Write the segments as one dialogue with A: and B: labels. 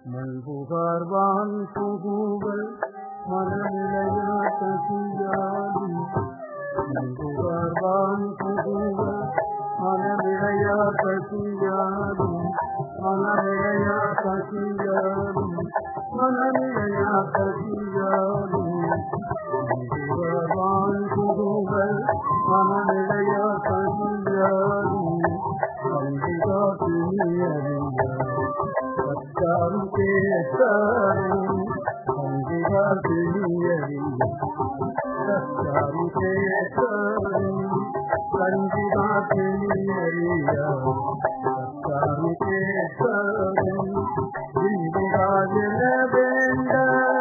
A: மல்புகார்வான் புகுவல் மனநிலையா கசியாலும் மல்புகார்வான் புகுவல் மனநிலையா கசியாலும் மனநிலையா கசியாலும் மனநிலையா கசியாலும் மல்புகார்வான் புகுவல் மனநிலையா கசியாலும் கண்டிகா பிணியறியா கச்சாரும் கேட்டாரும் கண்டிகா பிணியறியா கச்சாரும் கேட்டாரும் கண்டிகா பிணியறியா கச்சாரும் கேட்டாரும் இன்புகாஜன வேண்ட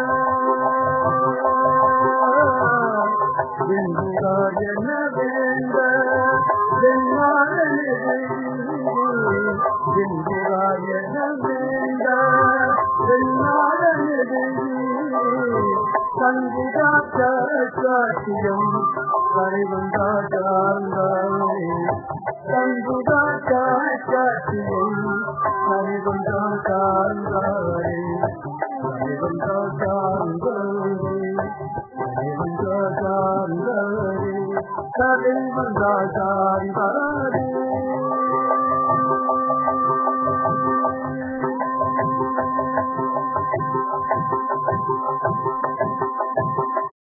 A: இன்புகாஜன வேண்ட சாட்சியம் கரைவந்தாச்சார்ந்தாரே சாட்சியம் கரைவந்தாச்சார்ந்தாரே கரைவந்தாச்சார்ந்தாரே